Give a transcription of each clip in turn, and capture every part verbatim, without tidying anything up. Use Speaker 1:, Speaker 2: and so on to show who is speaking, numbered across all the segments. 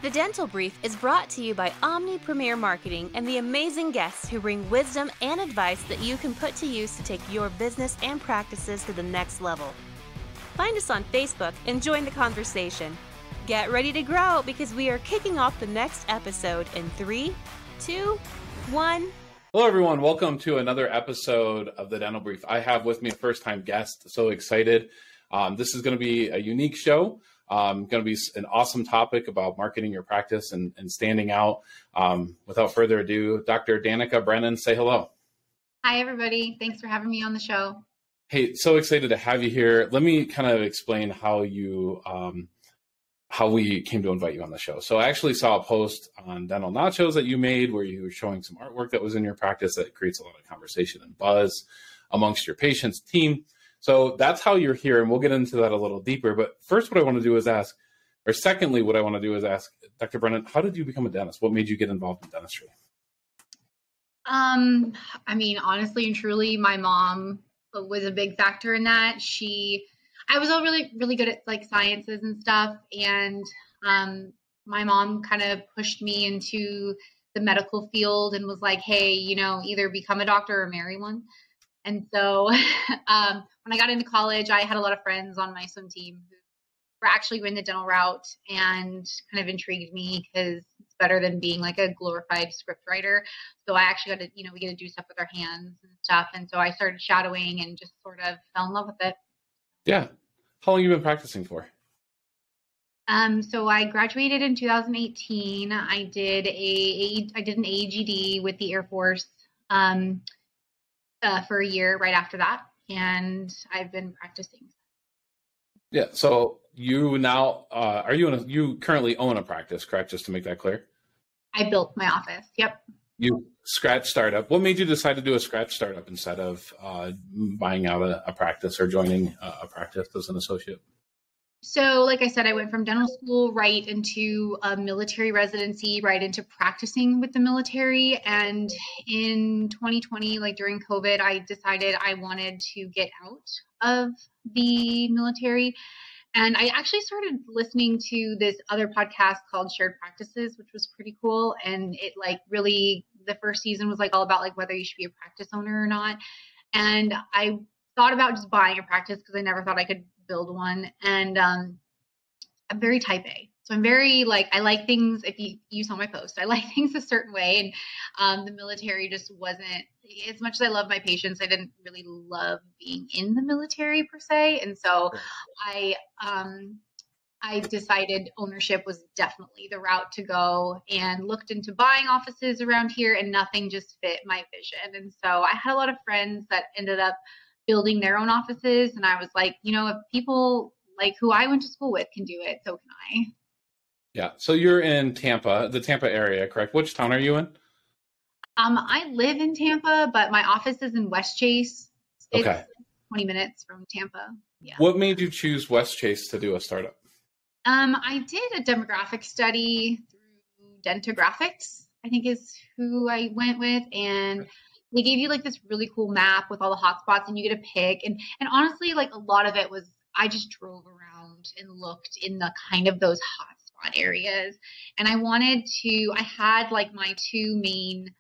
Speaker 1: The Dental Brief is brought to you by Omni Premier Marketing and the amazing guests who bring wisdom and advice that you can put to use to take your business and practices to the next level. Find us on Facebook and join the conversation. Get ready to grow because we are kicking off the next episode in three, two, one.
Speaker 2: Hello, everyone. Welcome to another episode of the Dental Brief. I have with me a first-time guest. So excited. Um, this is going to be a unique show. Um, going to be an awesome topic about marketing your practice and, and standing out. Um, without further ado, Doctor Danica Brennan, say hello.
Speaker 3: Hi, everybody. Thanks for having me on the show.
Speaker 2: Hey, so excited to have you here. Let me kind of explain how you, um, how we came to invite you on the show. So I actually saw a post on Dental Nachos that you made where you were showing some artwork that was in your practice that creates a lot of conversation and buzz amongst your patients team. So that's how you're here, and we'll get into that a little deeper. But first, what I want to do is ask, or secondly, what I want to do is ask, Doctor Brennan, how did you become a dentist? What made you get involved in dentistry?
Speaker 3: Um, I mean, honestly and truly, my mom was a big factor in that. She, I was all really, really good at like sciences and stuff, and um, my mom kind of pushed me into the medical field and was like, "Hey, you know, either become a doctor or marry one." And so um, when I got into college, I had a lot of friends on my swim team who were actually going the dental route and kind of intrigued me because it's better than being like a glorified script writer. So I actually got to, you know, we get to do stuff with our hands and stuff. And so I started shadowing and just sort of fell in love with it.
Speaker 2: Yeah. How long have you been practicing for?
Speaker 3: Um, so I graduated in two thousand eighteen. I did a, I did an A E G D with the Air Force. Um, Uh, for a year right after that, and I've been practicing.
Speaker 2: Yeah. So you now uh, are you in a, you currently own a practice, correct? Just to make that clear.
Speaker 3: I built my office. Yep.
Speaker 2: You scratch startup. What made you decide to do a scratch startup instead of uh, buying out a, a practice or joining a, a practice as an associate?
Speaker 3: So, like I said, I went from dental school right into a military residency, right into practicing with the military. And in twenty twenty, like during COVID, I decided I wanted to get out of the military. And I actually started listening to this other podcast called Shared Practices, which was pretty cool. And it like really, the first season was like all about like whether you should be a practice owner or not. And I thought about just buying a practice because I never thought I could build one. And um, I'm very type A. So I'm very like, I like things, if you, you saw my post, I like things a certain way. And um, the military just wasn't, as much as I love my patients, I didn't really love being in the military per se. And so I, um, I decided ownership was definitely the route to go, and looked into buying offices around here, and nothing just fit my vision. And so I had a lot of friends that ended up building their own offices. And I was like, you know, if people like who I went to school with can do it, so can I.
Speaker 2: Yeah. So you're in Tampa, the Tampa area, correct? Which town are you in?
Speaker 3: Um, I live in Tampa, but my office is in West Chase. It's
Speaker 2: okay.
Speaker 3: twenty minutes from Tampa. Yeah.
Speaker 2: What made you choose West Chase to do a startup?
Speaker 3: Um, I did a demographic study through Dentographics, I think is who I went with. And they gave you like this really cool map with all the hotspots, and you get a pick. And and honestly, like a lot of it was, I just drove around and looked in the kind of those hotspot areas. And I wanted to, I had like my two main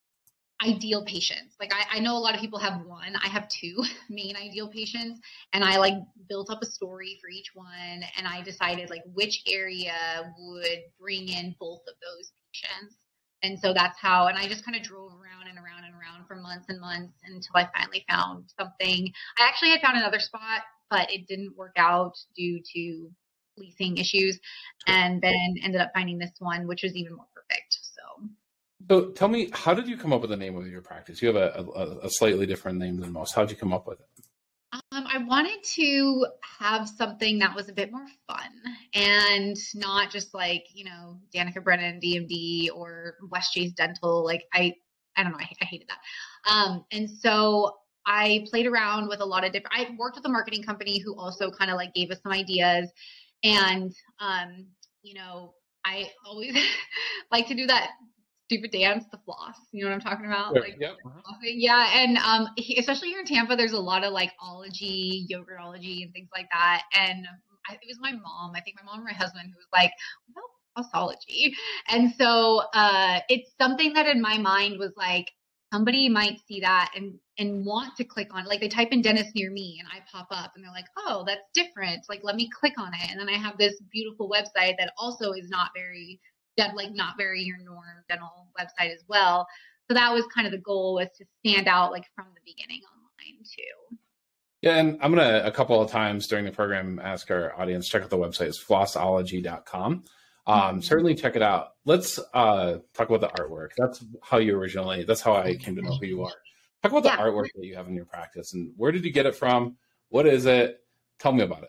Speaker 3: ideal patients. Like I, I know a lot of people have one, I have two main ideal patients, and I like built up a story for each one. And I decided like which area would bring in both of those patients. And so that's how, and I just kind of drove around and around and around for months and months until I finally found something. I actually had found another spot, but it didn't work out due to leasing issues, and then ended up finding this one, which was even more perfect. So,
Speaker 2: so tell me, how did you come up with the name of your practice? You have a, a, a slightly different name than most. How did you come up with it?
Speaker 3: Um, I wanted to have something that was a bit more fun and not just like, you know, Danica Brennan, D M D, or West Chase Dental. Like I, I don't know, I, I hated that. Um, and so I played around with a lot of different, I worked with a marketing company who also kind of like gave us some ideas. And, um, you know, I always like to do that stupid dance, the floss. You know what I'm talking about?
Speaker 2: Sure.
Speaker 3: Like,
Speaker 2: yep.
Speaker 3: yeah. And um, he, especially here in Tampa, there's a lot of like ology, yogurtology, and things like that. And I, it was my mom. I think my mom or my husband who was like, "What about Flossology. And so uh, it's something that in my mind was like, somebody might see that and and want to click on it. Like they type in dentist near me and I pop up and they're like, oh, that's different. Like, let me click on it. And then I have this beautiful website that also is not very, like not very your norm dental website as well. So that was kind of the goal, was to stand out like from the beginning online too.
Speaker 2: Yeah, and I'm going to, a couple of times during the program, ask our audience, check out the website. It's flossology dot com. Um, mm-hmm. Certainly check it out. Let's uh, talk about the artwork. That's how you originally, that's how I came to know who you are. Talk about yeah. the artwork that you have in your practice, and where did you get it from? What is it? Tell me about it.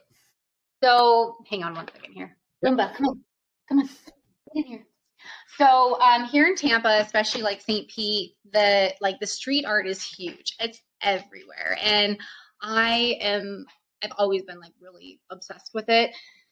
Speaker 3: So hang on one second here. Roomba, come on, come on, get in here. So um, here in Tampa, especially like Saint Pete, the like the street art is huge. It's everywhere, and I am. I've always been like really obsessed with it.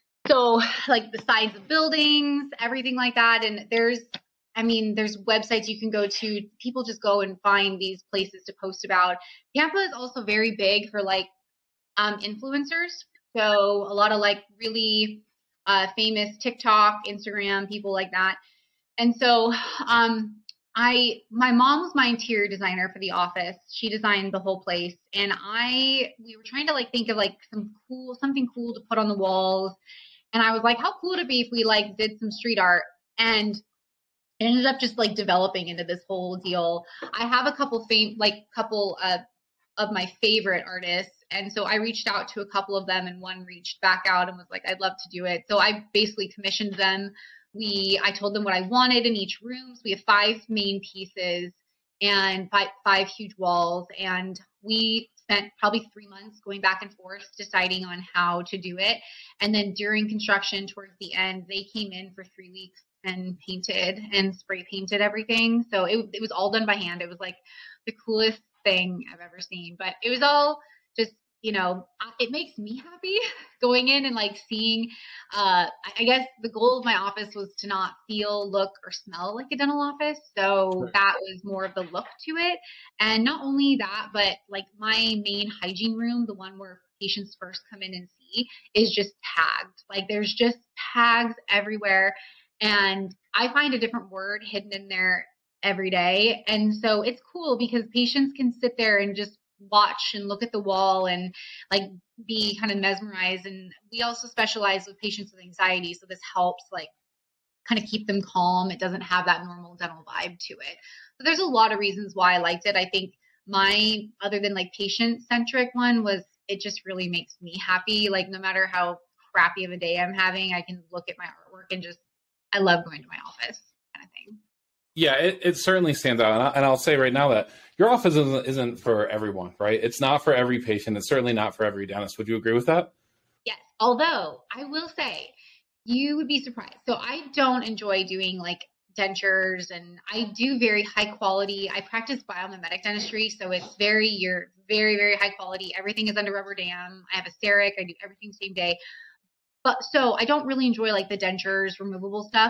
Speaker 3: So like the sides of buildings, everything like that, and there's, I mean, there's websites you can go to. People just go and find these places to post about. Tampa is also very big for like um, influencers. So a lot of like really uh, famous TikTok, Instagram, people like that. And so um, I, my mom was my interior designer for the office. She designed the whole place. And I, we were trying to like think of like some cool, something cool to put on the walls. And I was like, how cool would it be if we like did some street art? And it ended up just like developing into this whole deal. I have a couple fame, like couple uh, of my favorite artists. And so I reached out to a couple of them, and one reached back out and was like, I'd love to do it. So I basically commissioned them. We, I told them what I wanted in each room. So we have five main pieces and five, five huge walls. And we spent probably three months going back and forth deciding on how to do it. And then during construction towards the end, they came in for three weeks and painted and spray painted everything. So it, it was all done by hand. It was like the coolest thing I've ever seen, but it was all just, you know, it makes me happy going in and like seeing, uh, I guess the goal of my office was to not feel, look, or smell like a dental office. So that was more of the look to it. And not only that, but like my main hygiene room, the one where patients first come in and see, is just tagged. Like there's just tags everywhere. And I find a different word hidden in there every day. And so it's cool because patients can sit there and just watch and look at the wall and like be kind of mesmerized. And we also specialize with patients with anxiety. So this helps like kind of keep them calm. It doesn't have that normal dental vibe to it. So there's a lot of reasons why I liked it. I think my, other than like patient centric one, was it just really makes me happy. Like no matter how crappy of a day I'm having, I can look at my artwork and just, I love going to my office kind of thing.
Speaker 2: Yeah, it, it certainly stands out. And, I, and I'll say right now that your office isn't, isn't for everyone, right? It's not for every patient. It's certainly not for every dentist. Would you agree with that?
Speaker 3: Yes. Although I will say, you would be surprised. So I don't enjoy doing like dentures, and I do very high quality. I practice biomimetic dentistry. So it's very, you're very, very high quality. Everything is under rubber dam. I have a CEREC. I do everything same day. But so I don't really enjoy like the dentures, removable stuff.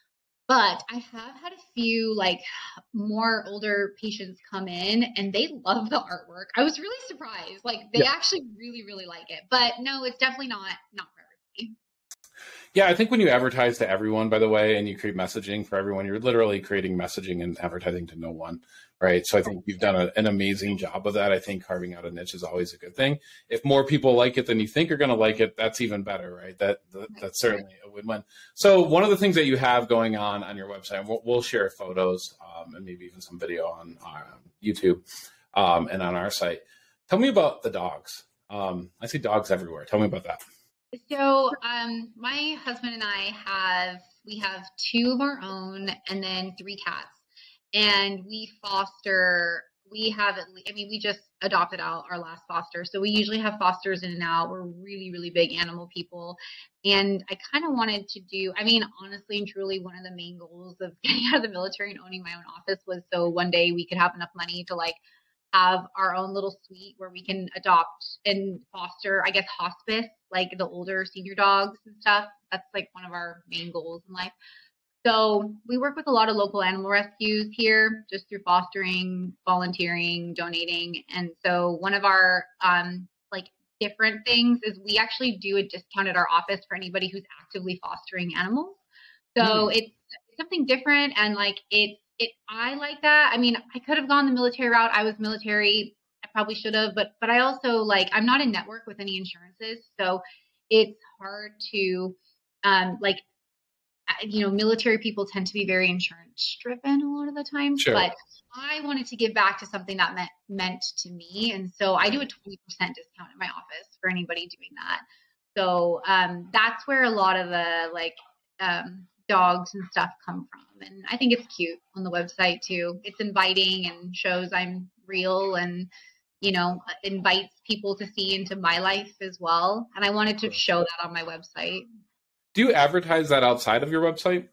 Speaker 3: But I have had a few like more older patients come in and they love the artwork. I was really surprised. Like they yeah. actually really, really like it. But no, it's definitely not not for everybody.
Speaker 2: Yeah, I think when you advertise to everyone, by the way, and you create messaging for everyone, you're literally creating messaging and advertising to no one, right? So I think you've done a, an amazing job of that. I think carving out a niche is always a good thing. If more people like it than you think are going to like it, that's even better, right? That, that That's certainly a win-win. So one of the things that you have going on on your website, we'll, we'll share photos um, and maybe even some video on uh, YouTube um, and on our site. Tell me about the dogs. Um, I see dogs everywhere. Tell me about that.
Speaker 3: So um, my husband and I have, we have two of our own and then three cats. And we foster, we have, at least, I mean, we just adopted out our last foster. So we usually have fosters in and out. We're really, really big animal people. And I kind of wanted to do, I mean, honestly and truly, one of the main goals of getting out of the military and owning my own office was so one day we could have enough money to like have our own little suite where we can adopt and foster, I guess, hospice, like the older senior dogs and stuff. That's like one of our main goals in life. So we work with a lot of local animal rescues here, just through fostering, volunteering, donating. And so one of our um, like different things is we actually do a discount at our office for anybody who's actively fostering animals. So
Speaker 2: Mm.
Speaker 3: it's something different. And like it, it, I like that. I mean, I could have gone the military route. I was military. I probably should have, but, but I also like, I'm not in network with any insurances. So it's hard to, um, like, you know, military people tend to be very insurance driven a lot of the time,
Speaker 2: Sure.
Speaker 3: but I wanted to give back to something that meant, meant to me. And so I do a twenty percent discount in my office for anybody doing that. So, um, that's where a lot of the like, um, dogs and stuff come from. And I think it's cute on the website too. It's inviting and shows I'm real and, you know, invites people to see into my life as well. And I wanted to show that on my website.
Speaker 2: Do you advertise that outside of your website?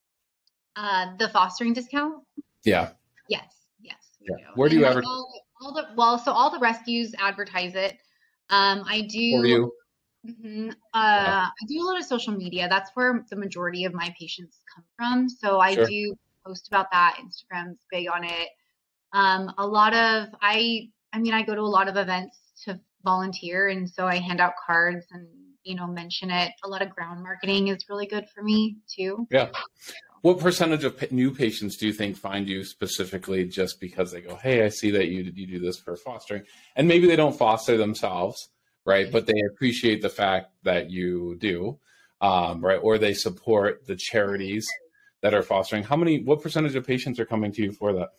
Speaker 3: Uh, the fostering discount?
Speaker 2: Yeah.
Speaker 3: Yes. Yes. We
Speaker 2: Yeah.
Speaker 3: do.
Speaker 2: Where do you
Speaker 3: like
Speaker 2: advertise?
Speaker 3: all, all the, well, so all the rescues advertise it. Um, I do.
Speaker 2: For you?
Speaker 3: Mhm. Uh,
Speaker 2: Yeah.
Speaker 3: I do a lot of social media. That's where the majority of my patients come from. So I
Speaker 2: Sure.
Speaker 3: do post about that. Instagram's big on it. Um, a lot of, I, I mean, I go to a lot of events to volunteer. And so I hand out cards and, you know, mention it. A lot of ground marketing is really good for me too.
Speaker 2: Yeah. What percentage of pa- new patients do you think find you specifically just because they go, hey, I see that you, you do this for fostering, and maybe they don't foster themselves, right? But they appreciate the fact that you do, um, right? Or they support the charities that are fostering. How many, what percentage of patients are coming to you for that?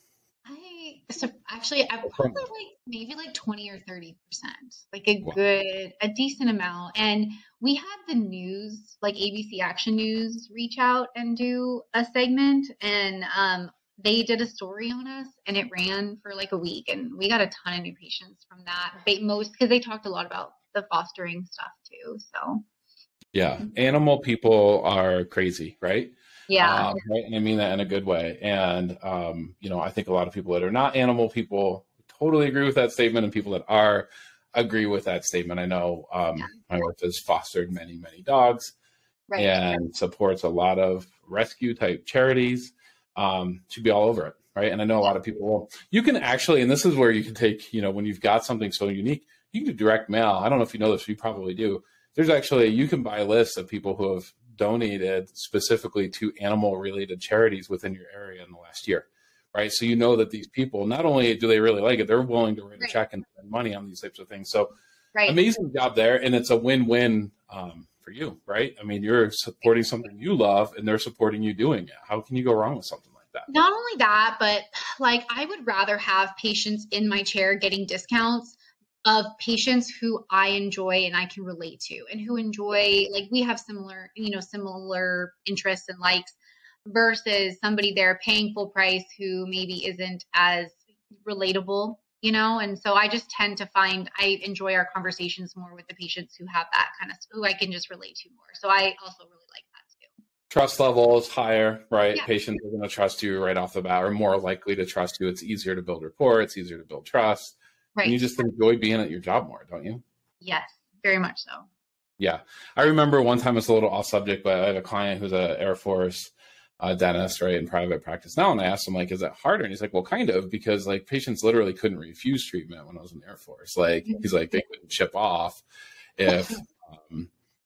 Speaker 3: I so actually I probably like maybe like twenty or thirty percent, like a
Speaker 2: Wow.
Speaker 3: good, a decent amount. And we had the news, like A B C Action News, reach out and do a segment, and um, they did a story on us, and it ran for like a week, and we got a ton of new patients from that. They, most because they talked a lot about the fostering stuff too. So
Speaker 2: Yeah. Animal people are crazy, right?
Speaker 3: yeah,
Speaker 2: Um, right. And I mean that in a good way. And, um, you know, I think a lot of people that are not animal people totally agree with that statement, and people that are agree with that statement. I know um,
Speaker 3: Yeah.
Speaker 2: my wife has fostered many, many dogs
Speaker 3: right.
Speaker 2: and supports a lot of rescue type charities. Um, should be all over it. Right. And I know a lot of people will. You can actually, and this is where you can take, you know, when you've got something so unique, you can do direct mail. I don't know if you know this, you probably do. There's actually, you can buy lists of people who have donated specifically to animal related charities within your area in the last year, right? So you know that these people, not only do they really like it, they're willing to write a
Speaker 3: Right.
Speaker 2: check and spend money on these types of things. So
Speaker 3: Right.
Speaker 2: amazing job there. And it's a win-win um, for you, right? I mean, you're supporting something you love and they're supporting you doing it. How can you go wrong with something like that?
Speaker 3: Not only that, but like I would rather have patients in my chair getting discounts of patients who I enjoy and I can relate to, and who enjoy, like we have similar, you know, similar interests and likes, versus somebody there paying full price who maybe isn't as relatable, you know? And so I just tend to find I enjoy our conversations more with the patients who have that kind of, who I can just relate to more. So I also really like that too.
Speaker 2: Trust level is higher, right?
Speaker 3: Yeah.
Speaker 2: Patients are going to trust you right off the bat, or more likely to trust you. It's easier to build rapport. It's easier to build trust.
Speaker 3: Right.
Speaker 2: And you just enjoy being at your job more, don't you?
Speaker 3: Yes, very much so.
Speaker 2: Yeah. I remember one time, it's a little off subject, but I have a client who's an Air Force uh, dentist, right, in private practice now. And I asked him, like, is that harder? And he's like, well, kind of, because like patients literally couldn't refuse treatment when I was in the Air Force. Like, he's like, they couldn't chip off if, um,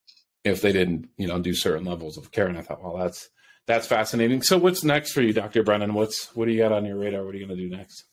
Speaker 2: if they didn't, you know, do certain levels of care. And I thought, well, that's, that's fascinating. So what's next for you, Doctor Brennan? What's, what do you got on your radar? What are you going to do next?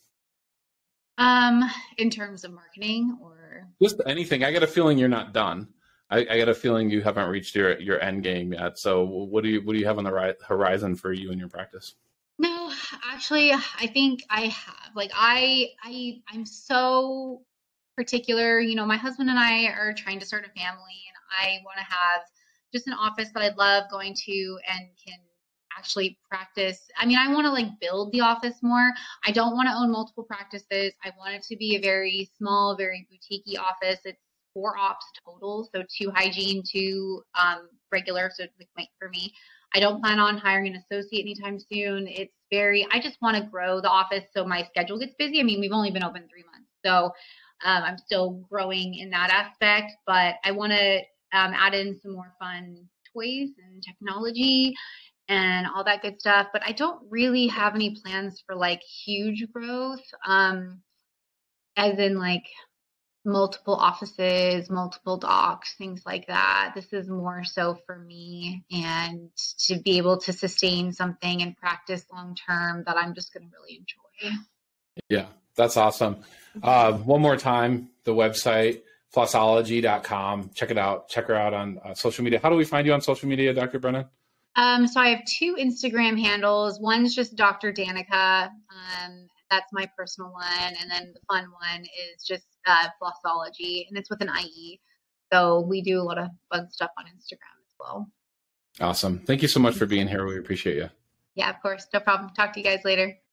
Speaker 3: Um, in terms of marketing or
Speaker 2: Just anything. I got a feeling you're not done. I, I got a feeling you haven't reached your, your end game yet. So what do you, what do you have on the right horizon for you and your practice?
Speaker 3: no, actually, I think I have, like, I, I, I'm so particular, you know, my husband and I are trying to start a family, and I want to have just an office that I love going to and can actually practice. I mean, I want to like build the office more. I don't want to own multiple practices. I want it to be a very small, very boutique-y office. It's four ops total. So two hygiene, two um, regular. So it's like for me, I don't plan on hiring an associate anytime soon. It's very, I just want to grow the office so my schedule gets busy. I mean, we've only been open three months. So um, I'm still growing in that aspect, but I want to um, add in some more fun toys and technology and all that good stuff. But I don't really have any plans for like huge growth, um, as in like multiple offices, multiple docs, things like that. This is more so for me and to be able to sustain something and practice long term that I'm just going to really enjoy.
Speaker 2: Yeah, that's awesome. Uh, one more time, the website, flossology dot com. Check it out. Check her out on uh, social media. How do we find you on social media, Doctor Brennan?
Speaker 3: Um, so I have two Instagram handles. One's just Doctor Danica. Um, that's my personal one. And then the fun one is just uh, Flossology, and it's with an I E. So we do a lot of fun stuff on Instagram as well.
Speaker 2: Awesome. Thank you so much for being here. We appreciate you.
Speaker 3: Yeah, of course. No problem. Talk to you guys later.